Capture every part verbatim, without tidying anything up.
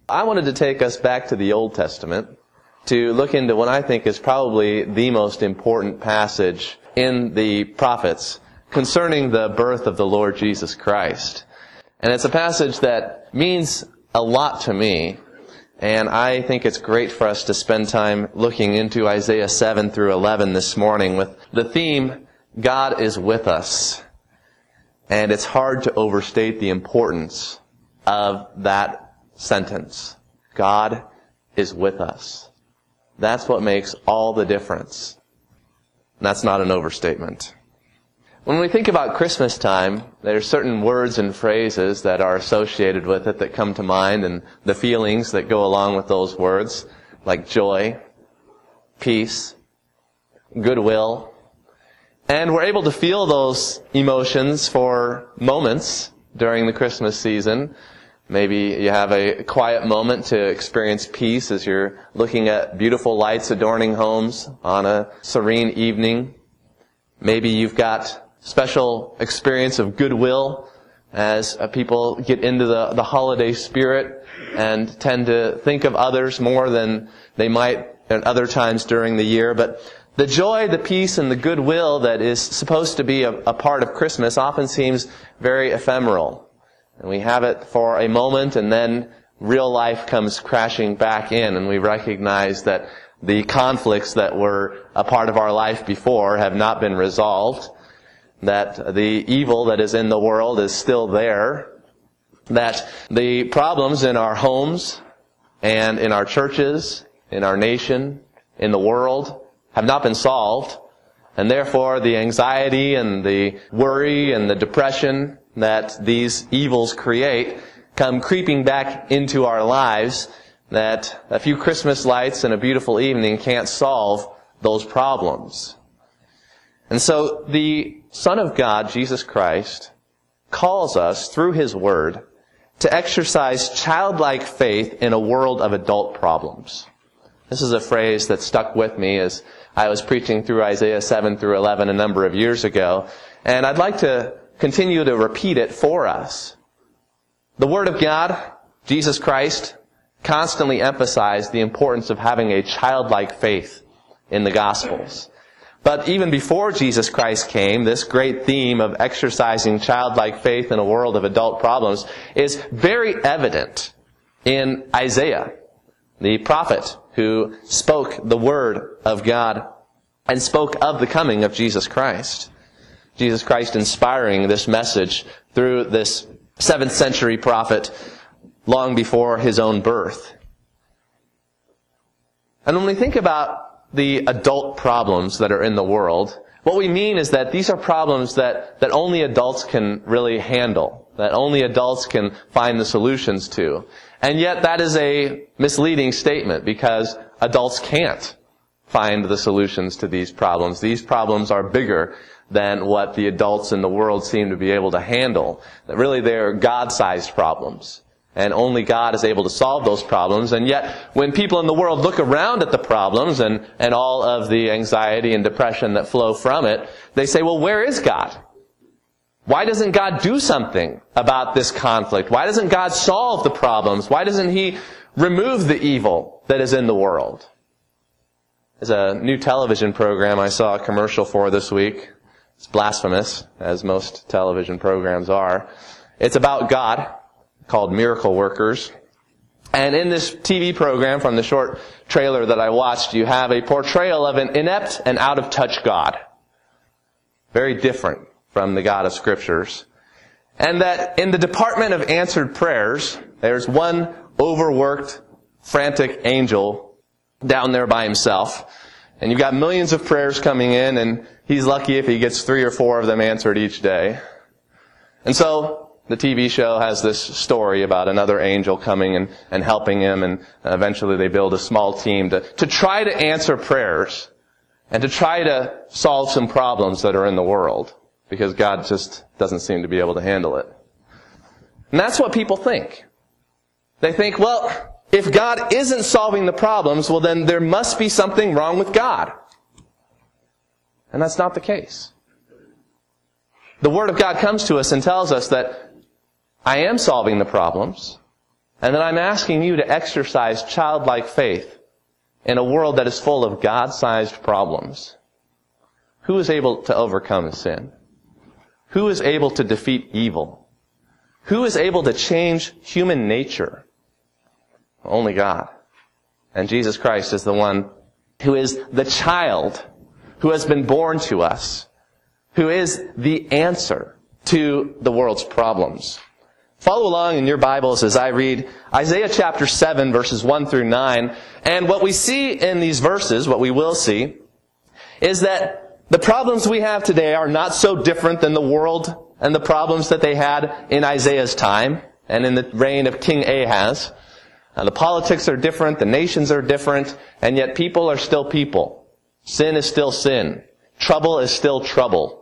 I wanted to take us back to the Old Testament to look into what I think is probably the most important passage in the prophets concerning the birth of the Lord Jesus Christ. And it's a passage that means a lot to me, and I think it's great for us to spend time looking into Isaiah seven through eleven this morning with the theme, God is with us. And it's hard to overstate the importance of that sentence. God is with us. That's what makes all the difference. And that's not an overstatement. When we think about Christmas time, there are certain words and phrases that are associated with it that come to mind, and the feelings that go along with those words, like joy, peace, goodwill. And we're able to feel those emotions for moments during the Christmas season. Maybe you have a quiet moment to experience peace as you're looking at beautiful lights adorning homes on a serene evening. Maybe you've got special experience of goodwill as people get into the, the holiday spirit and tend to think of others more than they might at other times during the year. But the joy, the peace, and the goodwill that is supposed to be a, a part of Christmas often seems very ephemeral. And we have it for a moment, and then real life comes crashing back in, and we recognize that the conflicts that were a part of our life before have not been resolved, that the evil that is in the world is still there, that the problems in our homes and in our churches, in our nation, in the world have not been solved, and therefore the anxiety and the worry and the depression that these evils create come creeping back into our lives, that a few Christmas lights and a beautiful evening can't solve those problems. And so the Son of God, Jesus Christ, calls us through His Word to exercise childlike faith in a world of adult problems. This is a phrase that stuck with me as I was preaching through Isaiah seven through eleven a number of years ago, and I'd like to continue to repeat it for us. The Word of God, Jesus Christ, constantly emphasized the importance of having a childlike faith in the Gospels. But even before Jesus Christ came, this great theme of exercising childlike faith in a world of adult problems is very evident in Isaiah, the prophet who spoke the Word of God and spoke of the coming of Jesus Christ. Jesus Christ inspiring this message through this seventh century prophet long before his own birth. And when we think about the adult problems that are in the world, what we mean is that these are problems that, that only adults can really handle, that only adults can find the solutions to. And yet that is a misleading statement, because adults can't find the solutions to these problems. These problems are bigger than what the adults in the world seem to be able to handle. That really they're God-sized problems. And only God is able to solve those problems. And yet, when people in the world look around at the problems and, and all of the anxiety and depression that flow from it, they say, well, where is God? Why doesn't God do something about this conflict? Why doesn't God solve the problems? Why doesn't He remove the evil that is in the world? There's a new television program I saw a commercial for this week. It's blasphemous, as most television programs are. It's about God, called Miracle Workers. And in this T V program, from the short trailer that I watched, you have a portrayal of an inept and out-of-touch God. Very different from the God of Scriptures. And that in the department of answered prayers, there's one overworked, frantic angel down there by himself. And you've got millions of prayers coming in, and he's lucky if he gets three or four of them answered each day. And so the T V show has this story about another angel coming and, and helping him, and eventually they build a small team to, to try to answer prayers and to try to solve some problems that are in the world, because God just doesn't seem to be able to handle it. And that's what people think. They think, well, if God isn't solving the problems, well then there must be something wrong with God. And that's not the case. The Word of God comes to us and tells us that I am solving the problems. And then I'm asking you to exercise childlike faith in a world that is full of God-sized problems. Who is able to overcome sin? Who is able to defeat evil? Who is able to change human nature? Only God. And Jesus Christ is the one who is the child who has been born to us, who is the answer to the world's problems. Follow along in your Bibles as I read Isaiah chapter seven, verses one through nine. And what we see in these verses, what we will see, is that the problems we have today are not so different than the world and the problems that they had in Isaiah's time and in the reign of King Ahaz. Now, the politics are different, the nations are different, and yet people are still people. Sin is still sin. Trouble is still trouble.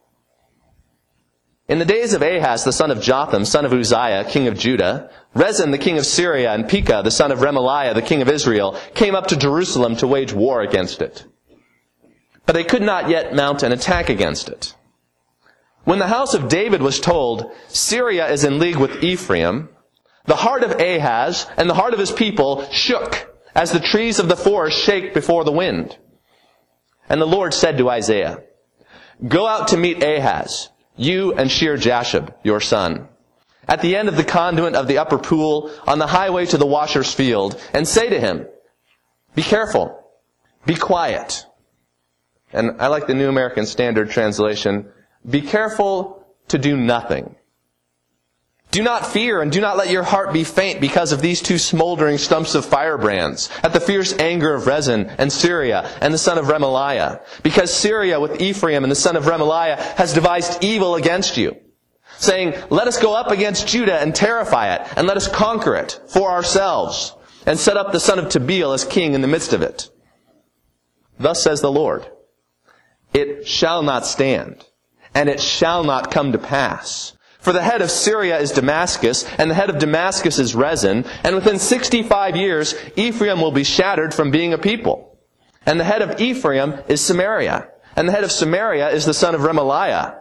In the days of Ahaz, the son of Jotham, son of Uzziah, king of Judah, Rezin, the king of Syria, and Pekah, the son of Remaliah, the king of Israel, came up to Jerusalem to wage war against it. But they could not yet mount an attack against it. When the house of David was told, Syria is in league with Ephraim, the heart of Ahaz and the heart of his people shook as the trees of the forest shake before the wind. And the Lord said to Isaiah, "Go out to meet Ahaz, you and Shear-Jashub, your son, at the end of the conduit of the upper pool, on the highway to the washer's field, and say to him, be careful, be quiet." And I like the New American Standard Translation, be careful to do nothing. Do not fear and do not let your heart be faint because of these two smoldering stumps of firebrands, at the fierce anger of Rezin and Syria and the son of Remaliah. Because Syria with Ephraim and the son of Remaliah has devised evil against you, saying, let us go up against Judah and terrify it, and let us conquer it for ourselves, and set up the son of Tabeel as king in the midst of it. Thus says the Lord, it shall not stand, and it shall not come to pass. For the head of Syria is Damascus, and the head of Damascus is Rezin, and within sixty-five years Ephraim will be shattered from being a people. And the head of Ephraim is Samaria, and the head of Samaria is the son of Remaliah.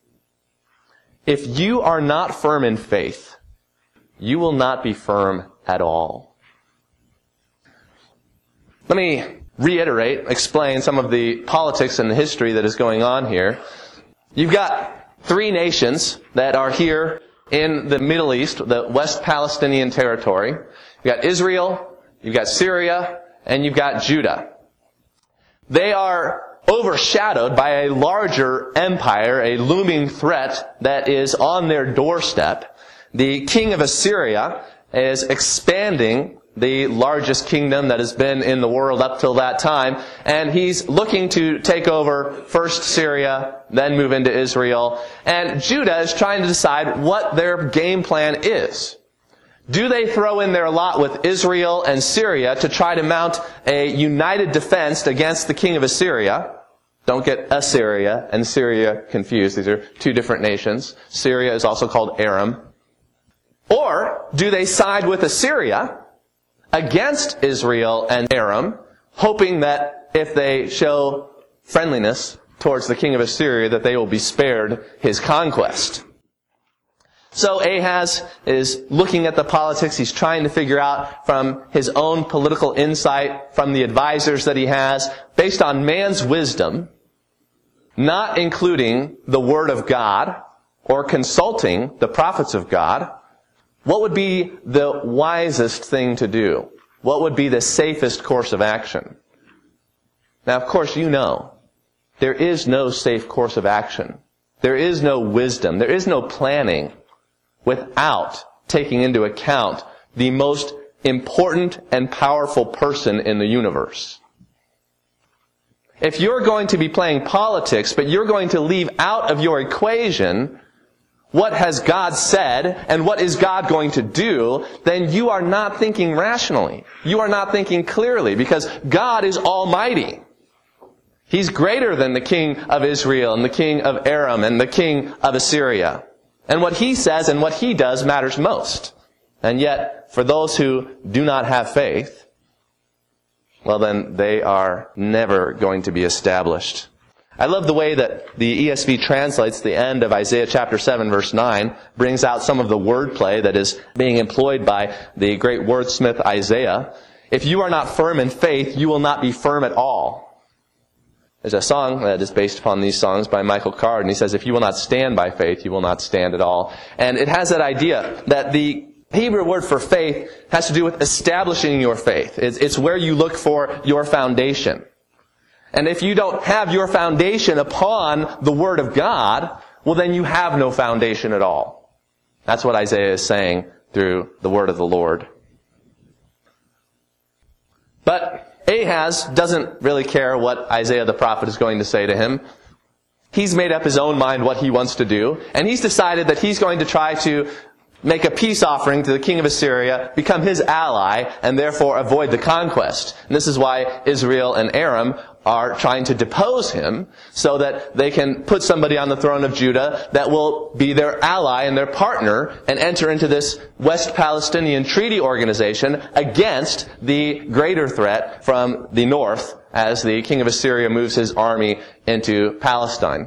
If you are not firm in faith, you will not be firm at all. Let me reiterate, explain some of the politics and the history that is going on here. You've got three nations that are here in the Middle East, the West Palestinian territory. You've got Israel, you've got Syria, and you've got Judah. They are overshadowed by a larger empire, a looming threat that is on their doorstep. The king of Assyria is expanding the largest kingdom that has been in the world up till that time, and he's looking to take over first Syria, then move into Israel. And Judah is trying to decide what their game plan is. Do they throw in their lot with Israel and Syria to try to mount a united defense against the king of Assyria? Don't get Assyria and Syria confused. These are two different nations. Syria is also called Aram. Or do they side with Assyria against Israel and Aram, hoping that if they show friendliness towards the king of Assyria, that they will be spared his conquest? So Ahaz is looking at the politics. He's trying to figure out from his own political insight, from the advisors that he has, based on man's wisdom, not including the Word of God or consulting the prophets of God, what would be the wisest thing to do? What would be the safest course of action? Now, of course, you know, there is no safe course of action. There is no wisdom. There is no planning without taking into account the most important and powerful person in the universe. If you're going to be playing politics, but you're going to leave out of your equation what has God said and what is God going to do, then you are not thinking rationally. You are not thinking clearly, because God is almighty. He's greater than the king of Israel and the king of Aram and the king of Assyria. And what he says and what he does matters most. And yet, for those who do not have faith, well then, they are never going to be established. I love the way that the E S V translates the end of Isaiah chapter seven, verse nine, brings out some of the wordplay that is being employed by the great wordsmith Isaiah. If you are not firm in faith, you will not be firm at all. There's a song that is based upon these songs by Michael Card, and he says, if you will not stand by faith, you will not stand at all. And it has that idea that the Hebrew word for faith has to do with establishing your faith. It's, it's where you look for your foundation. And if you don't have your foundation upon the Word of God, well then you have no foundation at all. That's what Isaiah is saying through the Word of the Lord. But Ahaz doesn't really care what Isaiah the prophet is going to say to him. He's made up his own mind what he wants to do, and he's decided that he's going to try to make a peace offering to the king of Assyria, become his ally, and therefore avoid the conquest. And this is why Israel and Aram are trying to depose him, so that they can put somebody on the throne of Judah that will be their ally and their partner and enter into this West Palestinian treaty organization against the greater threat from the north as the king of Assyria moves his army into Palestine.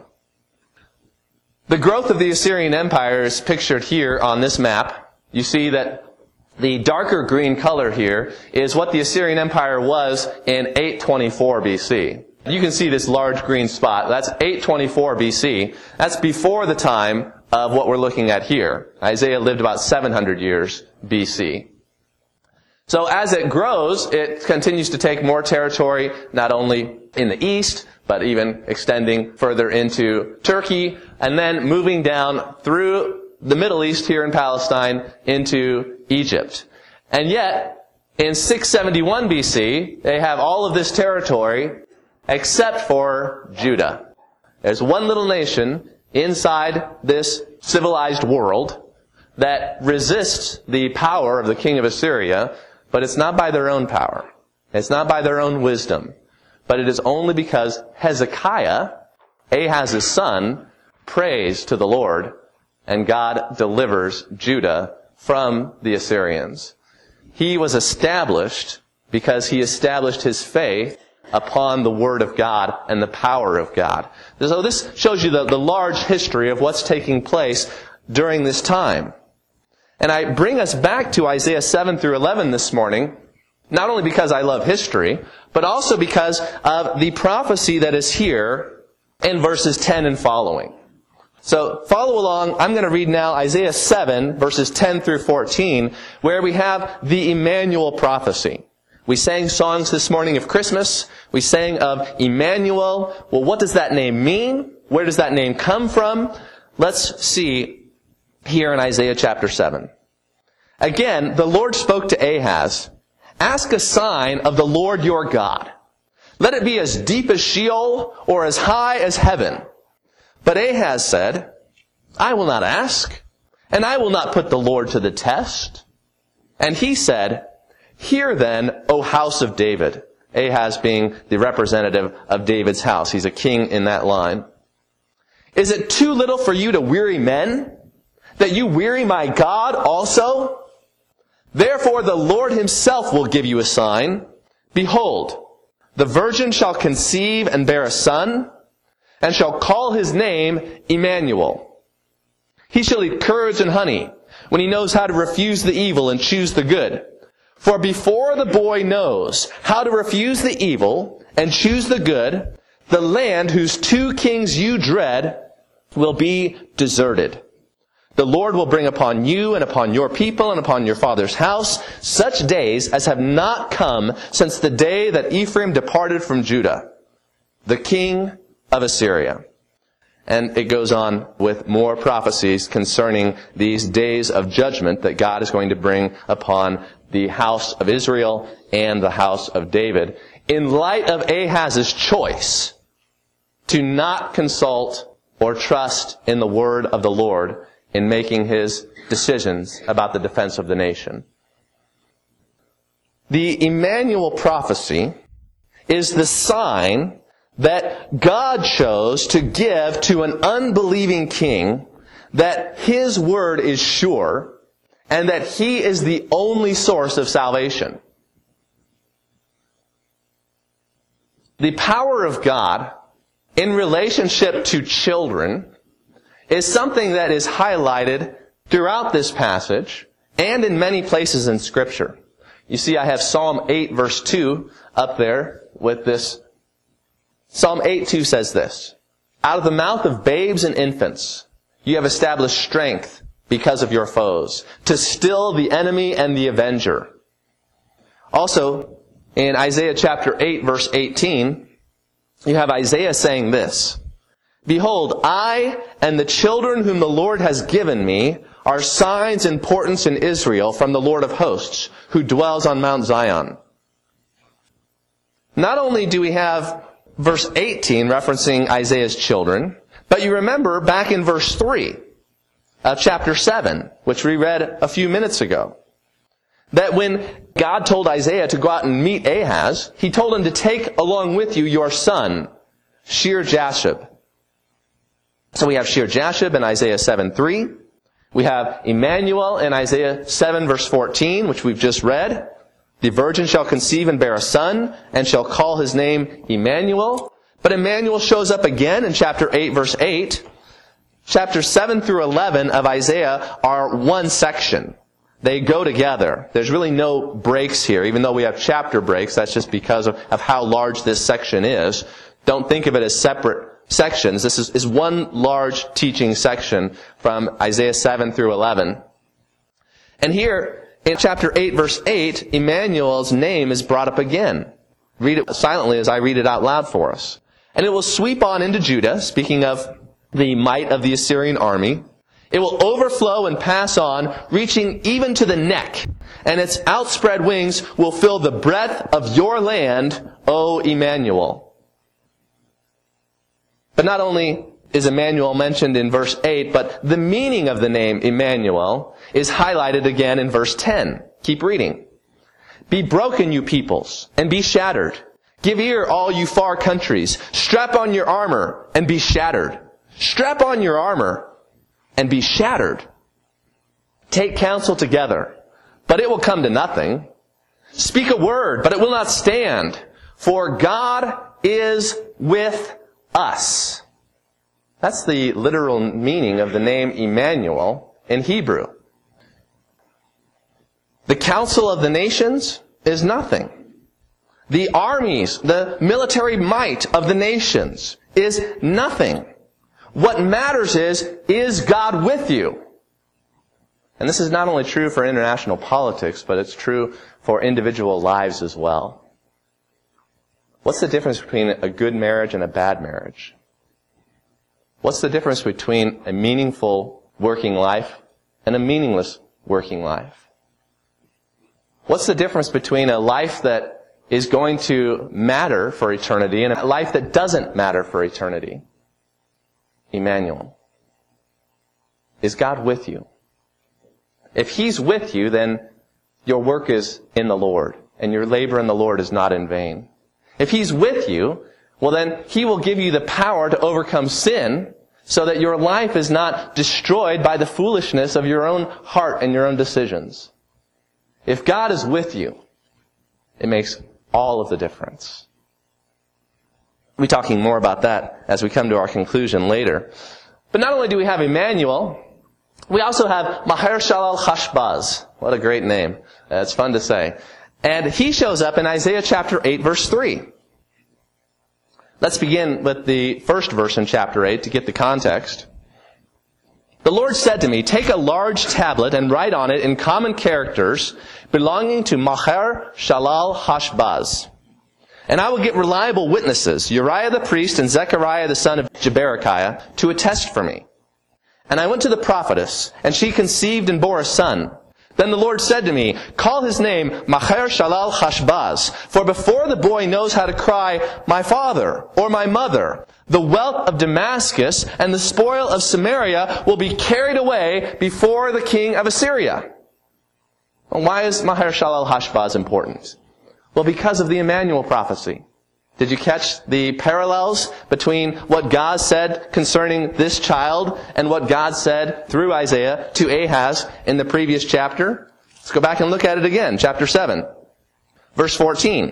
The growth of the Assyrian Empire is pictured here on this map. You see that the darker green color here is what the Assyrian Empire was in eight twenty-four B C. You can see this large green spot. That's eight twenty-four B C. That's before the time of what we're looking at here. Isaiah lived about seven hundred years B C. So as it grows, it continues to take more territory, not only in the east, but even extending further into Turkey, and then moving down through the Middle East here in Palestine into Egypt. And yet, in six seventy-one B C, they have all of this territory except for Judah. There's one little nation inside this civilized world that resists the power of the king of Assyria, but it's not by their own power. It's not by their own wisdom. But it is only because Hezekiah, Ahaz's son, prays to the Lord, and God delivers Judah from the Assyrians. He was established because he established his faith upon the Word of God and the power of God. So this shows you the, the large history of what's taking place during this time. And I bring us back to Isaiah seven through eleven this morning, not only because I love history, but also because of the prophecy that is here in verses ten and following. So follow along. I'm going to read now Isaiah seven, verses ten through fourteen, where we have the Emmanuel prophecy. We sang songs this morning of Christmas. We sang of Emmanuel. Well, what does that name mean? Where does that name come from? Let's see here in Isaiah chapter seven. Again, the Lord spoke to Ahaz, "Ask a sign of the Lord your God. Let it be as deep as Sheol or as high as heaven." But Ahaz said, "I will not ask, and I will not put the Lord to the test." And he said, "Hear then, O house of David." Ahaz being the representative of David's house. He's a king in that line. "Is it too little for you to weary men, that you weary my God also? Therefore the Lord himself will give you a sign. Behold, the virgin shall conceive and bear a son, and shall call his name Emmanuel. He shall eat curds and honey, when he knows how to refuse the evil and choose the good. For before the boy knows how to refuse the evil and choose the good, the land whose two kings you dread will be deserted. The Lord will bring upon you and upon your people and upon your father's house such days as have not come since the day that Ephraim departed from Judah, the king of Assyria." And it goes on with more prophecies concerning these days of judgment that God is going to bring upon the house of Israel and the house of David, in light of Ahaz's choice to not consult or trust in the word of the Lord in making his decisions about the defense of the nation. The Emmanuel prophecy is the sign that God chose to give to an unbelieving king that his word is sure and that he is the only source of salvation. The power of God in relationship to children is something that is highlighted throughout this passage and in many places in Scripture. You see, I have Psalm eight verse two up there with this. Psalm eight two says this, "Out of the mouth of babes and infants, you have established strength because of your foes, to still the enemy and the avenger." Also, in Isaiah chapter eight verse eighteen, you have Isaiah saying this, "Behold, I and the children whom the Lord has given me are signs and portents in Israel from the Lord of hosts, who dwells on Mount Zion." Not only do we have verse eighteen referencing Isaiah's children, but you remember back in verse three of chapter seven, which we read a few minutes ago, that when God told Isaiah to go out and meet Ahaz, he told him to take along with you your son, Shear-Jashub. So we have Shear-Jashub in Isaiah seven three. We have Emmanuel in Isaiah seven verse fourteen, which we've just read. "The virgin shall conceive and bear a son, and shall call his name Emmanuel." But Emmanuel shows up again in chapter eight verse eight. Chapters seven through eleven of Isaiah are one section. They go together. There's really no breaks here, even though we have chapter breaks. That's just because of, of how large this section is. Don't think of it as separate sections. This is, is one large teaching section from Isaiah seven through eleven. And here, in chapter eight, verse eight, Emmanuel's name is brought up again. Read it silently as I read it out loud for us. "And it will sweep on into Judah," speaking of the might of the Assyrian army. "It will overflow and pass on, reaching even to the neck, and its outspread wings will fill the breadth of your land, O Emmanuel." But not only is Emmanuel mentioned in verse eight, but the meaning of the name Emmanuel is highlighted again in verse ten. Keep reading. "Be broken, you peoples, and be shattered. Give ear, all you far countries. Strap on your armor and be shattered. Strap on your armor and be shattered. Take counsel together, but it will come to nothing. Speak a word, but it will not stand. For God is with us." That's the literal meaning of the name Emmanuel in Hebrew. The counsel of the nations is nothing. The armies, the military might of the nations is nothing. What matters is, is God with you? And this is not only true for international politics, but it's true for individual lives as well. What's the difference between a good marriage and a bad marriage? What's the difference between a meaningful working life and a meaningless working life? What's the difference between a life that is going to matter for eternity and a life that doesn't matter for eternity? Emmanuel. Is God with you? If He's with you, then your work is in the Lord, and your labor in the Lord is not in vain. If He's with you, well then He will give you the power to overcome sin so that your life is not destroyed by the foolishness of your own heart and your own decisions. If God is with you, it makes all of the difference. We'll be talking more about that as we come to our conclusion later. But not only do we have Emmanuel, we also have Maher-Shalal-Hash-Baz. What a great name. Uh, it's fun to say. And he shows up in Isaiah chapter eight, verse three. Let's begin with the first verse in chapter eight to get the context. "The Lord said to me, take a large tablet and write on it in common characters belonging to Maher-Shalal-Hash-Baz. And I will get reliable witnesses, Uriah the priest and Zechariah the son of Jeberechiah, to attest for me. And I went to the prophetess, and she conceived and bore a son. Then the Lord said to me, call his name Maher-Shalal-Hash-Baz, for before the boy knows how to cry, my father or my mother, the wealth of Damascus and the spoil of Samaria will be carried away before the king of Assyria." Well, why is Maher-Shalal-Hash-Baz important? Well, because of the Emmanuel prophecy. Did you catch the parallels between what God said concerning this child and what God said through Isaiah to Ahaz in the previous chapter? Let's go back and look at it again. Chapter seven. Verse fourteen.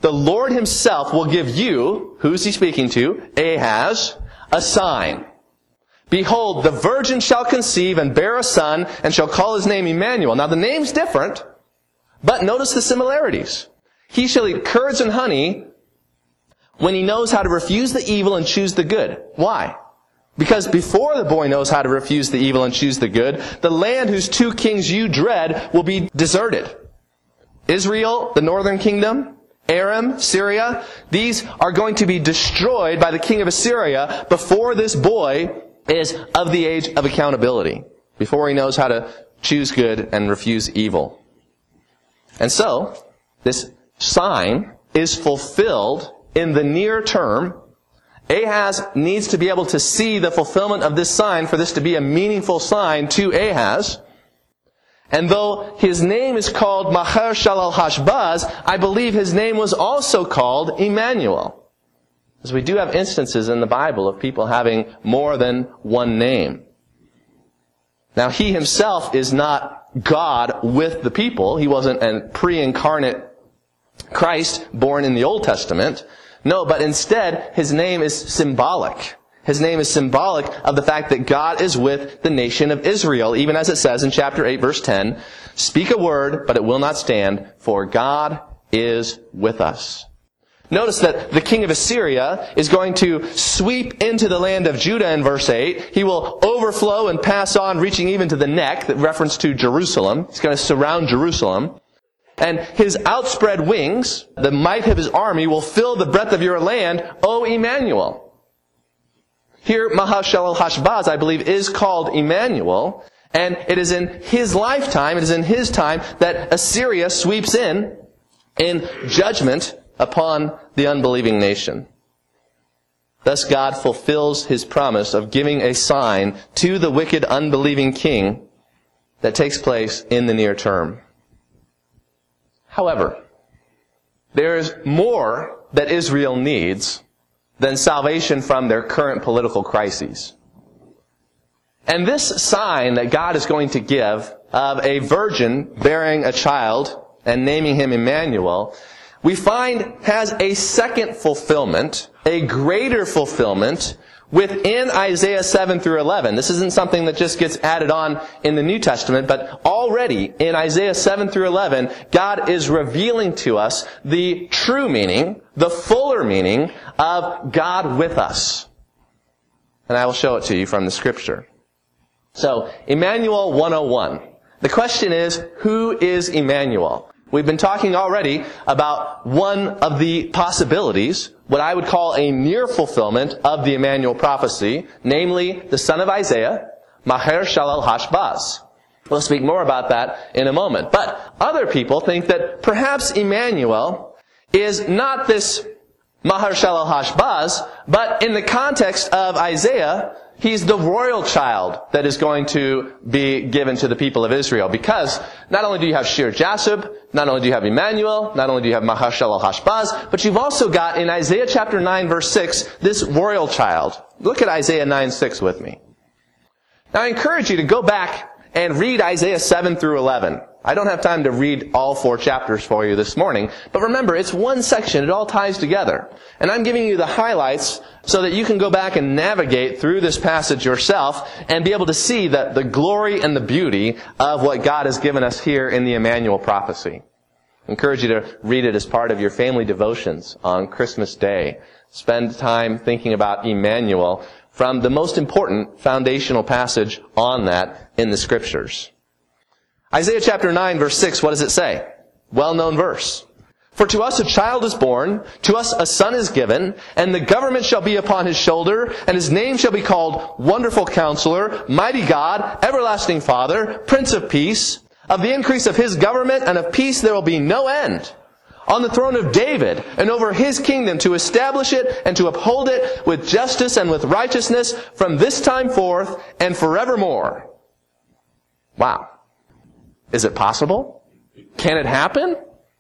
the Lord himself will give you," who's he speaking to? Ahaz, "a sign. Behold, the virgin shall conceive and bear a son, and shall call his name Emmanuel." Now the name's different, but notice the similarities. "He shall eat curds and honey when he knows how to refuse the evil and choose the good." Why? Because before the boy knows how to refuse the evil and choose the good, the land whose two kings you dread will be deserted. Israel, the northern kingdom, Aram, Syria, these are going to be destroyed by the king of Assyria before this boy is of the age of accountability, before he knows how to choose good and refuse evil. And so, this sign is fulfilled in the near term. Ahaz needs to be able to see the fulfillment of this sign for this to be a meaningful sign to Ahaz. And though his name is called Maher-shalal-hash-baz, I believe his name was also called Emmanuel. Because we do have instances in the Bible of people having more than one name. Now, he himself is not God with the people. He wasn't a pre-incarnate Christ born in the Old Testament. No, but instead, his name is symbolic. His name is symbolic of the fact that God is with the nation of Israel, even as it says in chapter eight, verse ten, "Speak a word, but it will not stand, for God is with us." Notice that the king of Assyria is going to sweep into the land of Judah in verse eight. He will overflow and pass on, reaching even to the neck, that reference to Jerusalem. He's going to surround Jerusalem. And his outspread wings, the might of his army, will fill the breadth of your land, O Emmanuel. Here, Maher-shalal-hash-baz, I believe, is called Emmanuel. And it is in his lifetime, it is in his time, that Assyria sweeps in, in judgment upon the unbelieving nation. Thus God fulfills his promise of giving a sign to the wicked, unbelieving king that takes place in the near term. However, there is more that Israel needs than salvation from their current political crises. And this sign that God is going to give of a virgin bearing a child and naming him Emmanuel, we find has a second fulfillment, a greater fulfillment, within Isaiah seven through eleven. This isn't something that just gets added on in the New Testament, but already in Isaiah seven through eleven, God is revealing to us the true meaning, the fuller meaning of God with us. And I will show it to you from the Scripture. So, Emmanuel one oh one. The question is, who is Emmanuel? We've been talking already about one of the possibilities, what I would call a near fulfillment of the Emmanuel prophecy, namely the son of Isaiah, Maher-shalal-hash-baz. We'll speak more about that in a moment. But other people think that perhaps Emmanuel is not this Maher-shalal-hash-baz, but in the context of Isaiah, he's the royal child that is going to be given to the people of Israel. Because not only do you have Shir-Jasub, not only do you have Emmanuel, not only do you have Maher-shalal-hash-baz, but you've also got in Isaiah chapter nine verse six, this royal child. Look at Isaiah nine six with me. Now I encourage you to go back and read Isaiah seven through eleven. I don't have time to read all four chapters for you this morning, but remember, it's one section. It all ties together. And I'm giving you the highlights so that you can go back and navigate through this passage yourself and be able to see the, the glory and the beauty of what God has given us here in the Emmanuel prophecy. I encourage you to read it as part of your family devotions on Christmas Day. Spend time thinking about Emmanuel from the most important foundational passage on that in the Scriptures. Isaiah chapter nine verse six, what does it say? Well-known verse. "For to us a child is born, to us a son is given, and the government shall be upon his shoulder, and his name shall be called Wonderful Counselor, Mighty God, Everlasting Father, Prince of Peace. Of the increase of his government and of peace there will be no end. On the throne of David and over his kingdom, to establish it and to uphold it with justice and with righteousness from this time forth and forevermore." Wow. Is it possible? Can it happen?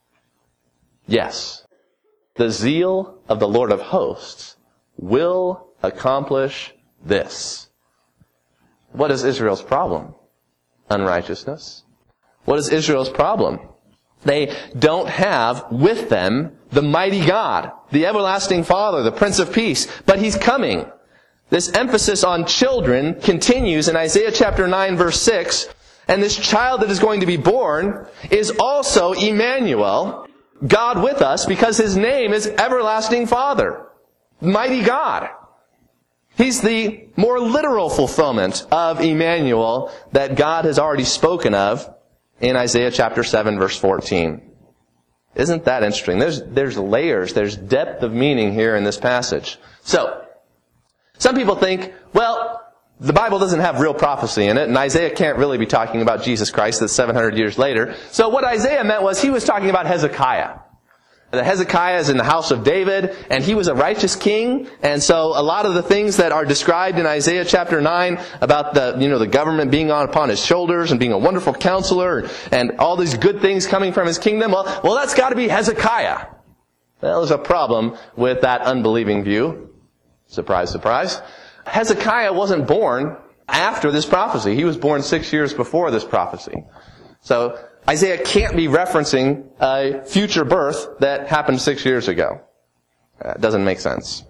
Yes. The zeal of the Lord of hosts will accomplish this. What is Israel's problem? Unrighteousness. What is Israel's problem? They don't have with them the mighty God, the everlasting Father, the Prince of Peace. But He's coming. This emphasis on children continues in Isaiah chapter nine, verse six. And this child that is going to be born is also Emmanuel, God with us, because His name is Everlasting Father, Mighty God. He's the more literal fulfillment of Emmanuel that God has already spoken of in Isaiah chapter seven, verse fourteen. Isn't that interesting? There's, there's layers, there's depth of meaning here in this passage. So, some people think, well, the Bible doesn't have real prophecy in it, and Isaiah can't really be talking about Jesus Christ that's seven hundred years later. So what Isaiah meant was he was talking about Hezekiah. That Hezekiah is in the house of David, and he was a righteous king, and so a lot of the things that are described in Isaiah chapter nine about the, you know, the government being on upon his shoulders and being a wonderful counselor and all these good things coming from his kingdom, well, well that's got to be Hezekiah. Well, there's a problem with that unbelieving view. Surprise, surprise. Hezekiah wasn't born after this prophecy. He was born six years before this prophecy. So Isaiah can't be referencing a future birth that happened six years ago. That doesn't make sense.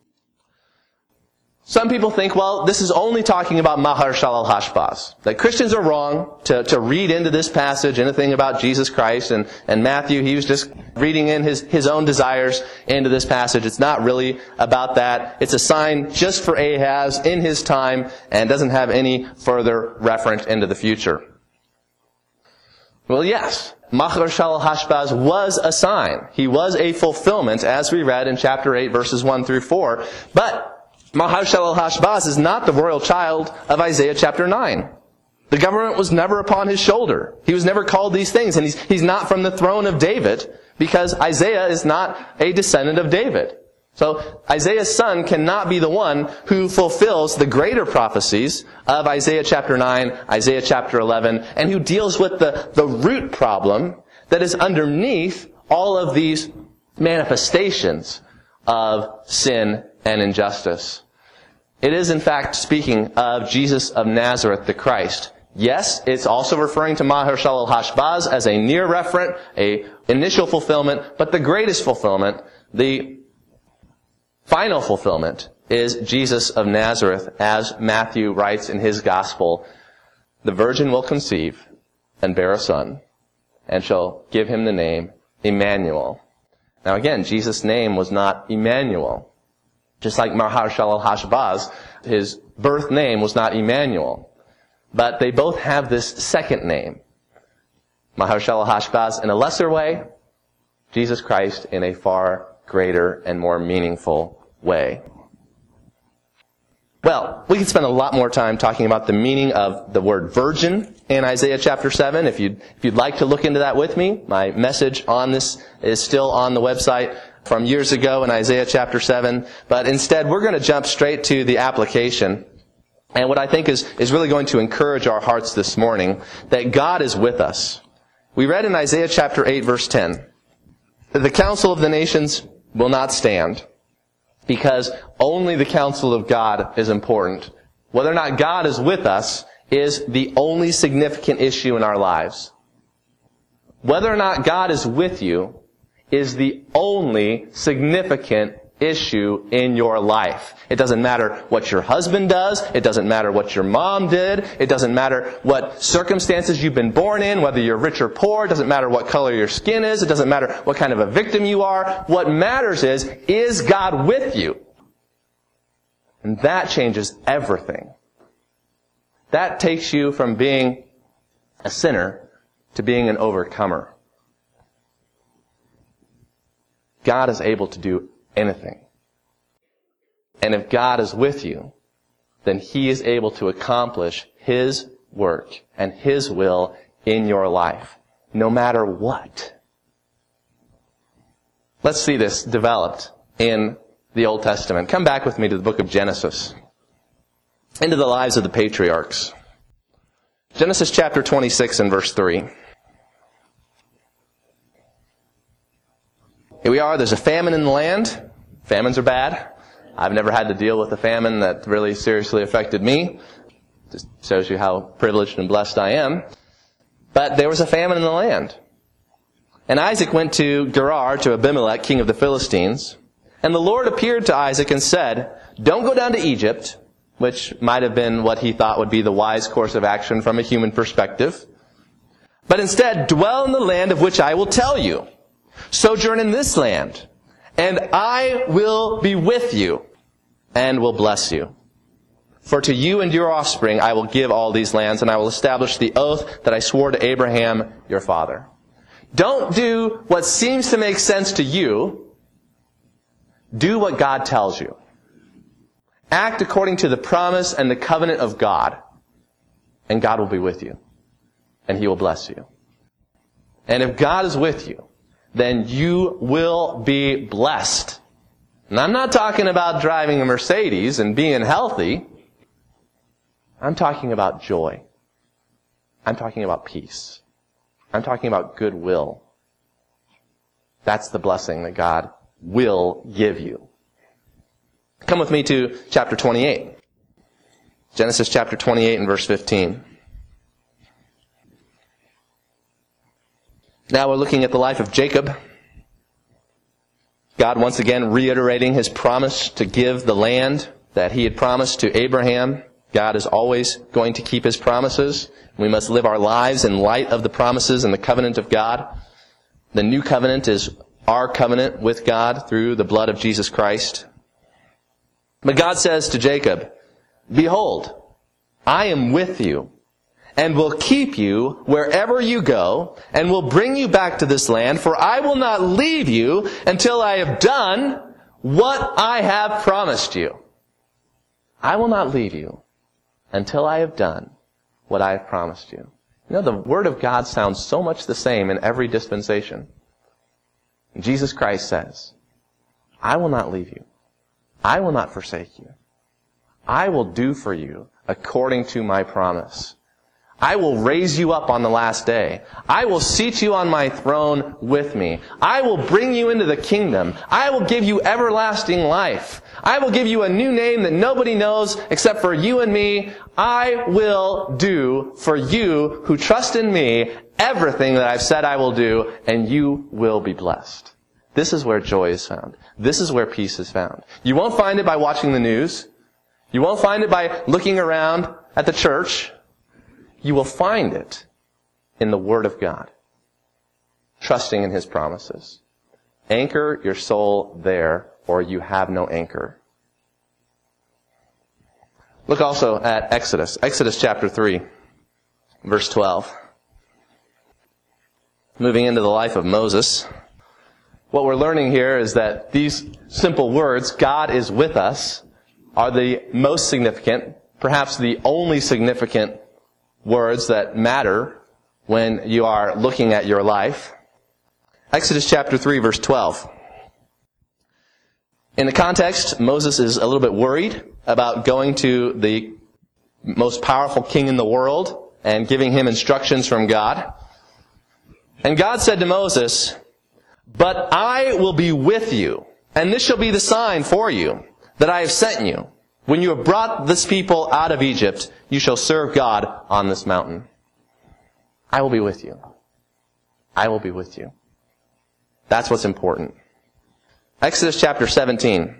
Some people think, well, this is only talking about Maher-shalal Hashbaz. That Christians are wrong to, to read into this passage anything about Jesus Christ. And, and Matthew, he was just reading in his, his own desires into this passage. It's not really about that. It's a sign just for Ahaz in his time and doesn't have any further reference into the future. Well, yes, Maher-shalal Hashbaz was a sign. He was a fulfillment, as we read in chapter eight, verses one through four. But Maher-shalal Hashbaz is not the royal child of Isaiah chapter nine. The government was never upon his shoulder. He was never called these things, and he's, he's not from the throne of David, because Isaiah is not a descendant of David. So Isaiah's son cannot be the one who fulfills the greater prophecies of Isaiah chapter nine, Isaiah chapter eleven, and who deals with the, the root problem that is underneath all of these manifestations of sin and injustice. It is in fact speaking of Jesus of Nazareth, the Christ. Yes, it's also referring to Maher-shalal Hashbaz as a near referent, a initial fulfillment, but the greatest fulfillment, the final fulfillment, is Jesus of Nazareth, as Matthew writes in his gospel. The virgin will conceive and bear a son, and shall give him the name Emmanuel. Now again, Jesus' name was not Emmanuel. Just like Maher-shalal Hashbaz, his birth name was not Emmanuel. But they both have this second name. Maher-shalal Hashbaz in a lesser way, Jesus Christ in a far greater and more meaningful way. Well, we could spend a lot more time talking about the meaning of the word virgin in Isaiah chapter seven. If you'd, if you'd like to look into that with me, my message on this is still on the website from years ago in Isaiah chapter seven. But instead, we're going to jump straight to the application. And what I think is, is really going to encourage our hearts this morning, that God is with us. We read in Isaiah chapter eight, verse ten, that the counsel of the nations will not stand, because only the counsel of God is important. Whether or not God is with us is the only significant issue in our lives. Whether or not God is with you is the only significant issue in your life. It doesn't matter what your husband does. It doesn't matter what your mom did. It doesn't matter what circumstances you've been born in, whether you're rich or poor. It doesn't matter what color your skin is. It doesn't matter what kind of a victim you are. What matters is, is God with you? And that changes everything. That takes you from being a sinner to being an overcomer. God is able to do anything. And if God is with you, then He is able to accomplish His work and His will in your life, no matter what. Let's see this developed in the Old Testament. Come back with me to the book of Genesis, into the lives of the patriarchs. Genesis chapter twenty-six and verse three. Here we are, there's a famine in the land. Famines are bad. I've never had to deal with a famine that really seriously affected me. Just shows you how privileged and blessed I am. But there was a famine in the land. And Isaac went to Gerar to Abimelech, king of the Philistines. And the Lord appeared to Isaac and said, don't go down to Egypt, which might have been what he thought would be the wise course of action from a human perspective. But instead, dwell in the land of which I will tell you. Sojourn in this land, and I will be with you, and will bless you. For to you and your offspring I will give all these lands, and I will establish the oath that I swore to Abraham your father. Don't do what seems to make sense to you. Do what God tells you. Act according to the promise and the covenant of God, and God will be with you, and He will bless you. And if God is with you, then you will be blessed. And I'm not talking about driving a Mercedes and being healthy. I'm talking about joy. I'm talking about peace. I'm talking about goodwill. That's the blessing that God will give you. Come with me to chapter twenty-eight. Genesis chapter twenty-eight and verse fifteen. Now we're looking at the life of Jacob. God once again reiterating His promise to give the land that He had promised to Abraham. God is always going to keep His promises. We must live our lives in light of the promises and the covenant of God. The new covenant is our covenant with God through the blood of Jesus Christ. But God says to Jacob, behold, I am with you, and will keep you wherever you go, and will bring you back to this land, for I will not leave you until I have done what I have promised you. I will not leave you until I have done what I have promised you. You know, the Word of God sounds so much the same in every dispensation. Jesus Christ says, I will not leave you. I will not forsake you. I will do for you according to my promise. I will raise you up on the last day. I will seat you on my throne with me. I will bring you into the kingdom. I will give you everlasting life. I will give you a new name that nobody knows except for you and me. I will do for you who trust in me everything that I've said I will do, and you will be blessed. This is where joy is found. This is where peace is found. You won't find it by watching the news. You won't find it by looking around at the church. You will find it in the Word of God, trusting in His promises. Anchor your soul there, or you have no anchor. Look also at Exodus. Exodus chapter three, verse twelve. Moving into the life of Moses. What we're learning here is that these simple words, God is with us, are the most significant, perhaps the only significant words that matter when you are looking at your life. Exodus chapter three, verse twelve. In the context, Moses is a little bit worried about going to the most powerful king in the world and giving him instructions from God. And God said to Moses, but I will be with you, and this shall be the sign for you that I have sent you. When you have brought this people out of Egypt, you shall serve God on this mountain. I will be with you. I will be with you. That's what's important. Exodus chapter seventeen.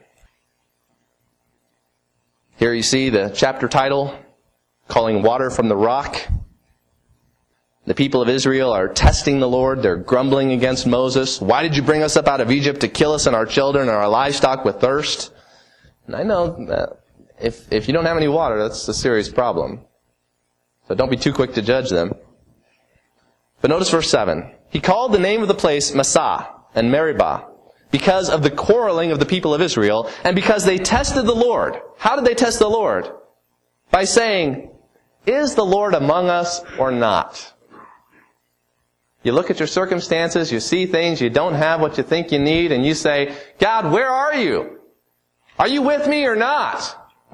Here you see the chapter title, calling water from the rock. The people of Israel are testing the Lord. They're grumbling against Moses. Why did you bring us up out of Egypt to kill us and our children and our livestock with thirst? And I know that if, if you don't have any water, that's a serious problem. So don't be too quick to judge them. But notice verse seven. He called the name of the place Massah and Meribah because of the quarreling of the people of Israel and because they tested the Lord. How did they test the Lord? By saying, is the Lord among us or not? You look at your circumstances, you see things, you don't have what you think you need, and you say, God, where are you? Are you with me or not?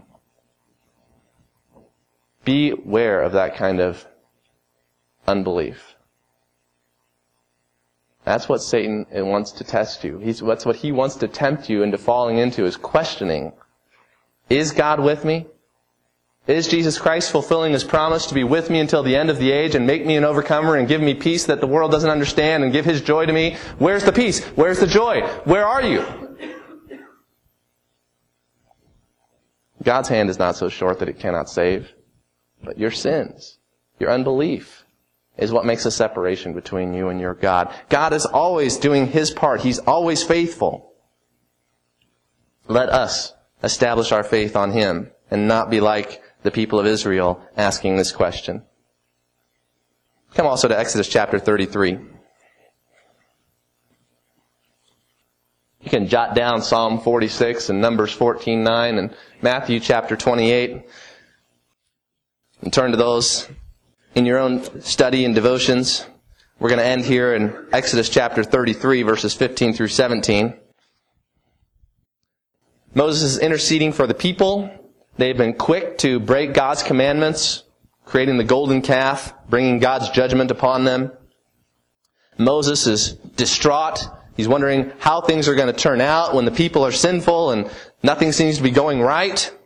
Beware of that kind of unbelief. That's what Satan wants to test you. He's, that's what he wants to tempt you into falling into, is questioning. Is God with me? Is Jesus Christ fulfilling His promise to be with me until the end of the age and make me an overcomer and give me peace that the world doesn't understand and give His joy to me? Where's the peace? Where's the joy? Where are you? God's hand is not so short that it cannot save, but your sins, your unbelief, is what makes a separation between you and your God. God is always doing His part. He's always faithful. Let us establish our faith on Him and not be like the people of Israel asking this question. Come also to Exodus chapter thirty-three. You can jot down Psalm forty-six and Numbers fourteen nine and Matthew chapter twenty-eight and turn to those in your own study and devotions. We're going to end here in Exodus chapter thirty-three, verses fifteen through seventeen. Moses is interceding for the people. They've been quick to break God's commandments, creating the golden calf, bringing God's judgment upon them. Moses is distraught. He's wondering how things are going to turn out when the people are sinful and nothing seems to be going right.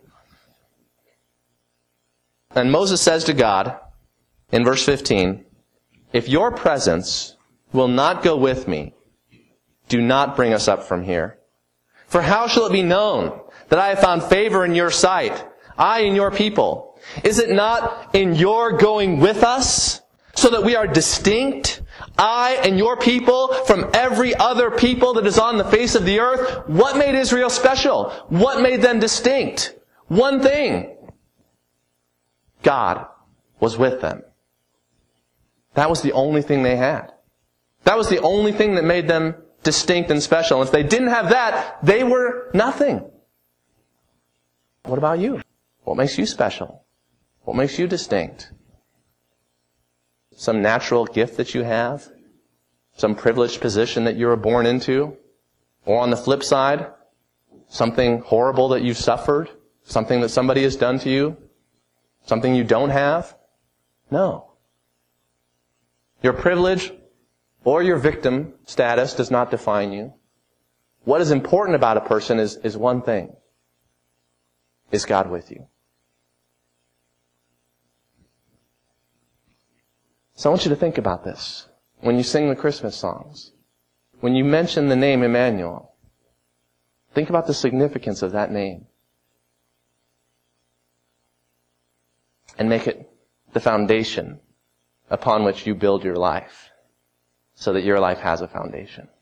And Moses says to God, in verse fifteen, "If your presence will not go with me, do not bring us up from here. For how shall it be known that I have found favor in your sight, I and your people? Is it not in your going with us, so that we are distinct, I and your people, from every other people that is on the face of the earth?" What made Israel special? What made them distinct? One thing. God was with them. That was the only thing they had. That was the only thing that made them distinct and special. And if they didn't have that, they were nothing. What about you? What makes you special? What makes you distinct? Some natural gift that you have? Some privileged position that you were born into? Or on the flip side, something horrible that you've suffered? Something that somebody has done to you? Something you don't have? No. Your privilege or your victim status does not define you. What is important about a person is, is one thing. Is God with you? So I want you to think about this. When you sing the Christmas songs, when you mention the name Emmanuel, think about the significance of that name. And make it the foundation upon which you build your life, so that your life has a foundation.